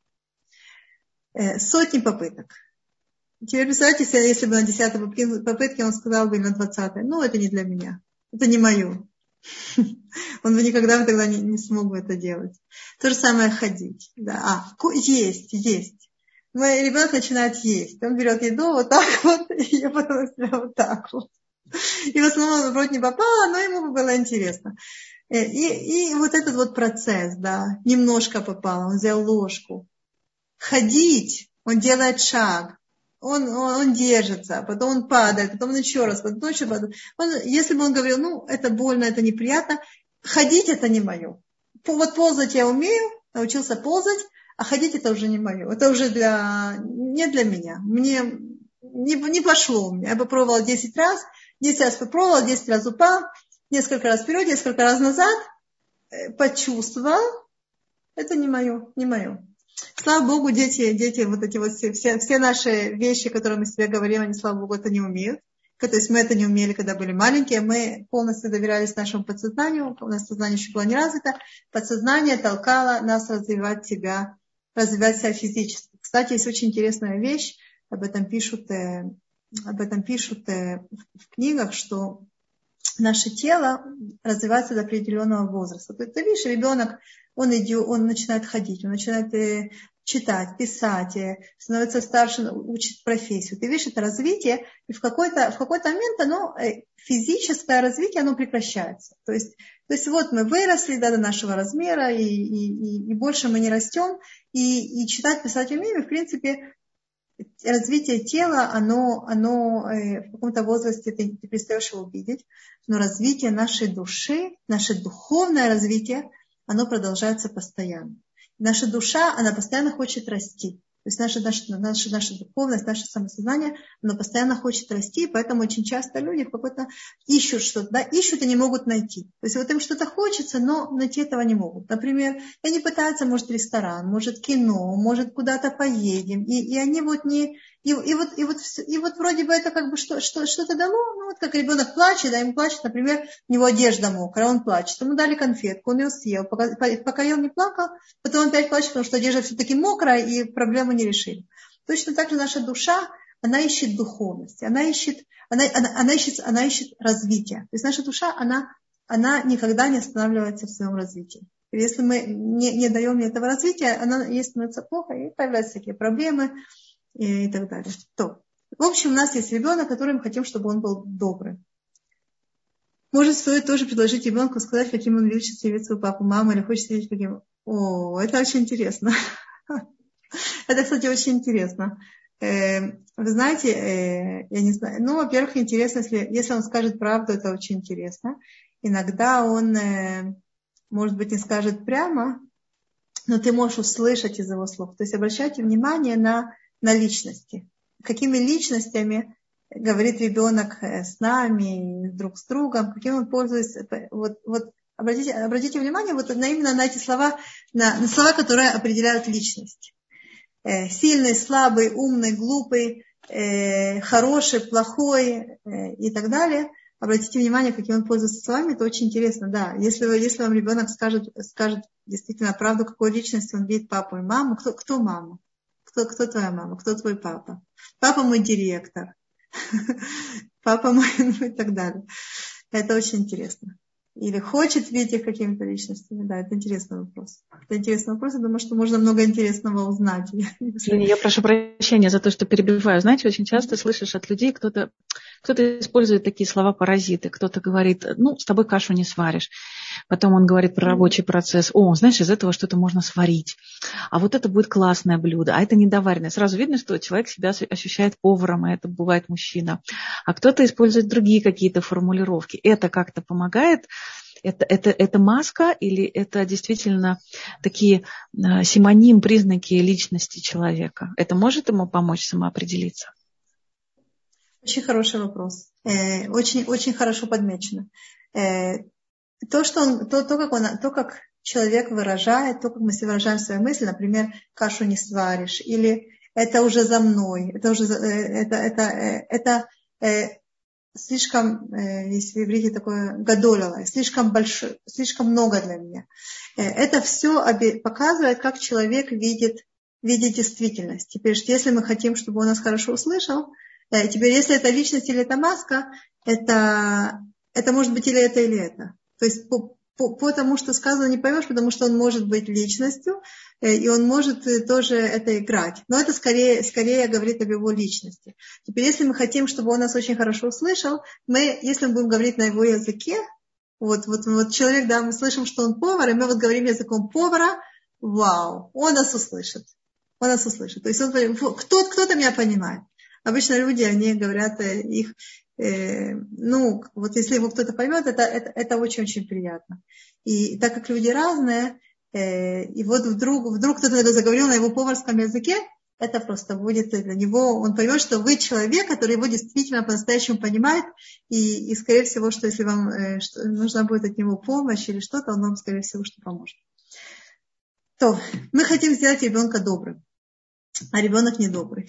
Сотни попыток. Теперь представьте, если бы на 10-й попытке он сказал бы, или на 20-й, ну, это не для меня, это не мое. Он бы никогда тогда не смог бы это делать. То же самое ходить. Да. Есть. Мой ребенок начинает есть. Он берет еду вот так вот, и я потом себя вот так вот. И в основном вроде не попало, но ему было интересно. И вот этот вот процесс, да, немножко попало, он взял ложку. Ходить, он делает шаг, он держится, потом он падает, потом он еще раз, потом еще падает. Если бы он говорил, ну, это больно, это неприятно, ходить это не мое. Вот ползать я умею, научился ползать, а ходить это уже не мое. Это уже не для меня. Мне не пошло у меня. Я попробовала 10 раз попробовала, 10 раз упал, несколько раз вперед, несколько раз назад, почувствовал, это не мое. Слава Богу, дети, вот эти вот все наши вещи, которые мы себе говорим, они, слава Богу, это не умеют. То есть мы это не умели, когда были маленькие. Мы полностью доверялись нашему подсознанию. У нас сознание еще было не развито. Подсознание толкало нас развивать себя физически. Кстати, есть очень интересная вещь. Об этом пишут в книгах, что наше тело развивается до определенного возраста. Ты видишь, ребенок, он начинает ходить, он начинает читать, писать, становится старше, учит профессию. Ты видишь, это развитие, и в какой-то момент физическое развитие, оно прекращается. То есть вот мы выросли до нашего размера, и больше мы не растем, и читать, писать умеем, и в принципе развитие тела, оно в каком-то возрасте ты перестаешь его видеть, но развитие нашей души, наше духовное развитие, оно продолжается постоянно. Наша душа, она постоянно хочет расти. То есть наша духовность, наше самосознание, оно постоянно хочет расти, поэтому очень часто люди ищут что-то, да, ищут и не могут найти. То есть вот им что-то хочется, но найти этого не могут. Например, они пытаются, может, ресторан, может, кино, может, куда-то поедем, и они вот не... И вот вроде бы это как бы что-то дало, ну вот как ребенок плачет, да, ему плачет, например, у него одежда мокрая, он плачет, ему дали конфетку, он ее съел, пока ел, не плакал, потом он опять плачет, потому что одежда все-таки мокрая, и проблему не решили. Точно так же наша душа, она ищет духовность, она ищет развитие. То есть наша душа, она никогда не останавливается в своем развитии. И если мы не даем ей этого развития, ей становится плохо, и появляются всякие проблемы, и так далее. В общем, у нас есть ребенок, который мы хотим, чтобы он был добрый. Может, стоит тоже предложить ребенку сказать, каким он хочет видеть своего папу, маму, или хочет видеть каким... Это очень интересно. Это, кстати, очень интересно. Вы знаете, я не знаю, во-первых, интересно, если он скажет правду, это очень интересно. Иногда он, может быть, не скажет прямо, но ты можешь услышать из его слов. То есть обращайте внимание на личности. Какими личностями говорит ребенок с нами, друг с другом, каким он пользуется. Вот обратите внимание именно на эти слова, на слова, которые определяют личность. Сильный, слабый, умный, глупый, хороший, плохой и так далее. Обратите внимание, каким он пользуется словами, это очень интересно. Да, если вам ребенок скажет действительно правду, какой личностью он видит папу и маму, кто мама? Кто твоя мама? Кто твой папа? Папа мой директор. Папа мой, и так далее. Это очень интересно. Или хочет видеть их какими-то личностями. Да, это интересный вопрос. Я думаю, что можно много интересного узнать. Я прошу прощения за то, что перебиваю. Знаете, очень часто слышишь от людей, кто-то использует такие слова-паразиты. Кто-то говорит, с тобой кашу не сваришь. Потом он говорит про рабочий процесс. Знаешь, из этого что-то можно сварить. А вот это будет классное блюдо. А это недоваренное. Сразу видно, что человек себя ощущает поваром, и это бывает мужчина. А кто-то использует другие какие-то формулировки. Это как-то помогает? Это маска или это действительно такие синоним, признаки личности человека? Это может ему помочь самоопределиться? Очень хороший вопрос. Очень, очень хорошо подмечено. То, как человек выражает, то, как мы себе выражаем свои мысли, например, кашу не сваришь, или это уже за мной, если в иврите такое гадоляло, слишком большое, слишком много для меня. Это все показывает, как человек видит действительность. Теперь, если мы хотим, чтобы он нас хорошо услышал, теперь, если это личность или это маска, это может быть или это. То есть по тому, что сказано, не поймешь, потому что он может быть личностью, и он может тоже это играть. Но это скорее говорит об его личности. Теперь, если мы хотим, чтобы он нас очень хорошо услышал, если мы будем говорить на его языке, вот человек, да, мы слышим, что он повар, и мы вот говорим языком повара, вау, он нас услышит. То есть кто-то меня понимает. Обычно люди, они говорят если его кто-то поймет, это очень-очень приятно. И так как люди разные, и вот вдруг кто-то заговорил на его поварском языке, это просто будет для него, он поймет, что вы человек, который его действительно по-настоящему понимает, и скорее всего, что если вам нужна будет от него помощь или что-то, он вам, скорее всего, что поможет. То, мы хотим сделать ребенка добрым, а ребенок недобрый.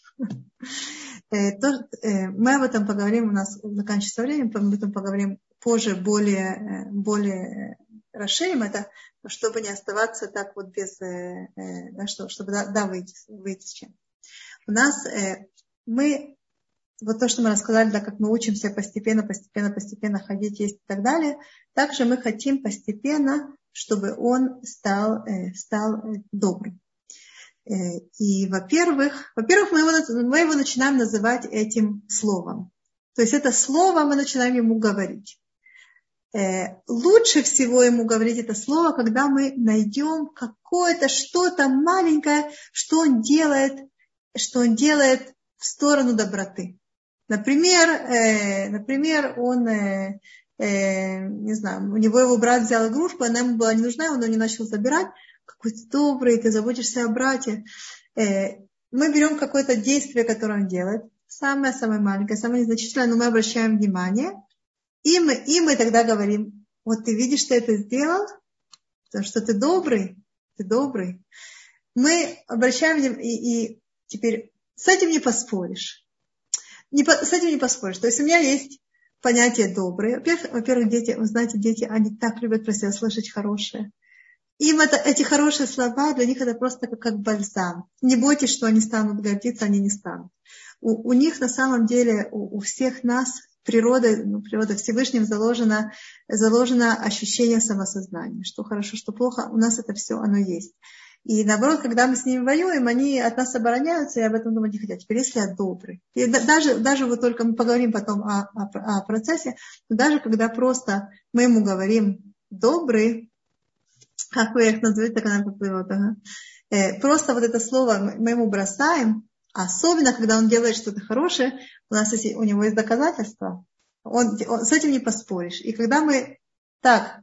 Мы об этом поговорим, у нас заканчивается время, мы об этом поговорим позже, более расширим это, чтобы не оставаться так вот без, чтобы выйти с чем. У нас вот то, что мы рассказали, да, как мы учимся постепенно ходить, есть и так далее, также мы хотим постепенно, чтобы он стал добрым. И, во-первых, мы его начинаем называть этим словом. То есть это слово мы начинаем ему говорить. Лучше всего ему говорить это слово, когда мы найдем какое-то что-то маленькое, что он делает в сторону доброты. Например, он, не знаю, у него его брат взял игрушку, она ему была не нужна, он ее не начал забирать. Какой ты добрый, ты заботишься о брате. Мы берем какое-то действие, которое он делает, самое-самое маленькое, самое незначительное, но мы обращаем внимание, и мы тогда говорим, вот ты видишь, ты это сделал, потому что ты добрый. Мы обращаем внимание, и теперь с этим не поспоришь. С этим не поспоришь. То есть у меня есть понятие добрый. Во-первых, дети, вы знаете, дети, они так любят про себя слышать хорошее. Им эти хорошие слова, для них это просто как бальзам. Не бойтесь, что они станут гордиться, они не станут. У них на самом деле, у всех нас природа Всевышним заложено ощущение самосознания. Что хорошо, что плохо, у нас это все, оно есть. И наоборот, когда мы с ними воюем, они от нас обороняются и об этом думать не хотят. Теперь, если я добрый, и даже вот только мы поговорим потом о процессе, но даже когда просто мы ему говорим добрый, как вы их назовете, так она поплывет. Просто вот это слово мы ему бросаем, особенно когда он делает что-то хорошее, у него есть доказательства, с этим не поспоришь. И когда мы так,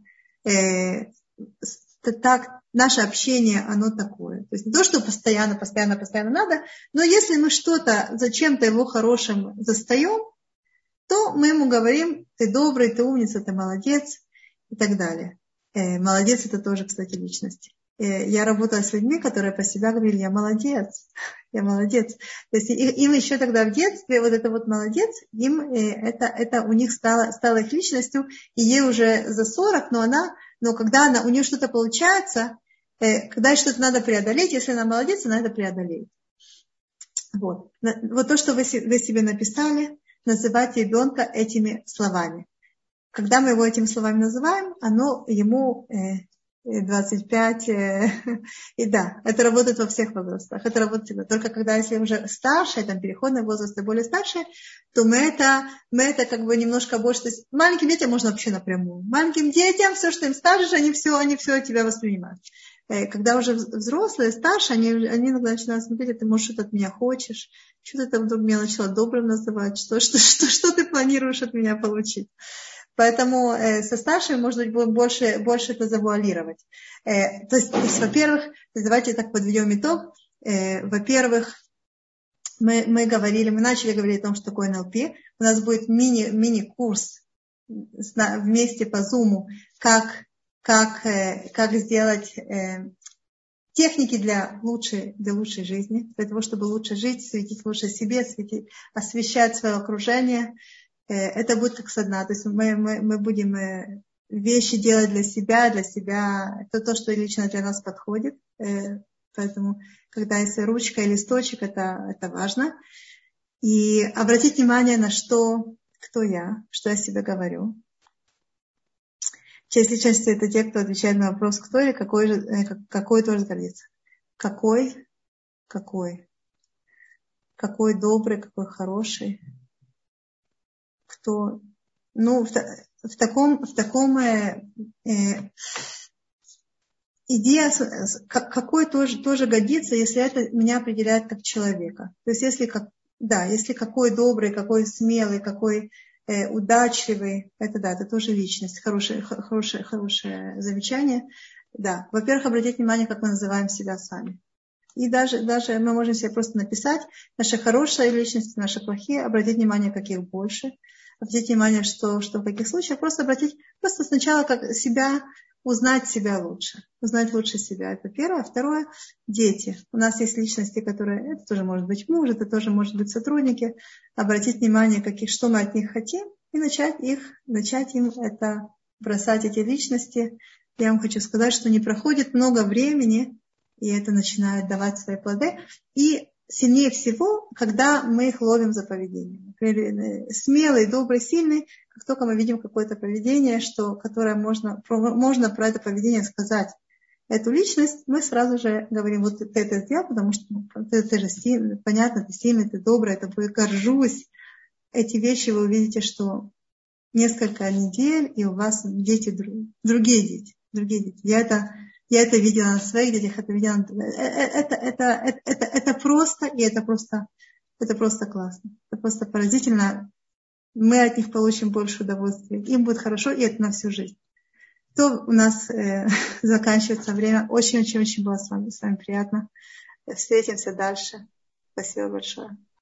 наше общение, оно такое. То есть не то, что постоянно надо, но если мы зачем-то его хорошим застаем, то мы ему говорим, ты добрый, ты умница, ты молодец и так далее. Молодец – это тоже, кстати, личность. Я работала с людьми, которые по себе говорили, я молодец. То есть им еще тогда в детстве вот это вот молодец, это у них стало их личностью, и ей уже за 40, но когда у нее что-то получается, когда что-то надо преодолеть, если она молодец, она это преодолеет. Вот то, что вы себе написали, называть ребенка этими словами. Когда мы его этими словами называем, ему 25, и да, это работает во всех возрастах, это работает всегда. Только когда, если уже старше, там переходный возраст и более старше, то мы это как бы немножко больше, то есть маленьким детям можно вообще напрямую. Маленьким детям, все, что им скажешь, они все от тебя воспринимают. Когда уже взрослые, старше, они иногда начинают смотреть, ты, может, что-то от меня хочешь, что ты там вдруг меня начала добрым называть, что ты планируешь от меня получить. Поэтому со старшими, может быть, больше это завуалировать. То есть, во-первых, давайте так подведем итог. Во-первых, мы начали говорить о том, что такое НЛП. У нас будет мини-курс вместе по Zoom, как сделать техники для лучшей жизни, для того, чтобы лучше жить, светить лучше себе, освещать свое окружение. это будет как со дна. То есть мы будем вещи делать для себя. Это то, что лично для нас подходит. Поэтому, когда есть ручка и листочек, это важно. И обратить внимание на кто я, что я себе говорю. Часть личности — это те, кто отвечает на вопрос, кто или какой тоже гордится. Какой добрый, какой хороший. Кто, в таком идея, какой тоже годится, если это меня определяет как человека. То есть если какой добрый, какой смелый, какой удачливый, это тоже личность, хорошее замечание. Да, во-первых, обратите внимание, как мы называем себя сами. И даже мы можем себе просто написать наши хорошие личности, наши плохие, обратить внимание, каких больше, обратить внимание, что в каких случаях, просто сначала как себя, узнать себя лучше, узнать лучше себя. Это первое. Второе, дети. У нас есть личности, которые, это тоже может быть муж, это тоже может быть сотрудники. Обратить внимание, что мы от них хотим, и начать им это бросать, эти личности. Я вам хочу сказать, что не проходит много времени, и это начинает давать свои плоды. И сильнее всего, когда мы их ловим за поведением. Смелый, добрый, сильный, как только мы видим какое-то поведение, которое можно про это поведение сказать эту личность, мы сразу же говорим, вот ты это сделал, потому что ты же сильный, понятно, ты сильный, ты добрый, это будет, горжусь. Эти вещи вы увидите, что несколько недель, и у вас дети, другие дети. Я это видела на своих детях, это просто классно. Это просто поразительно. Мы от них получим больше удовольствия. Им будет хорошо, и это на всю жизнь. То у нас заканчивается время. Очень-очень-очень было с вами приятно. Встретимся дальше. Спасибо большое.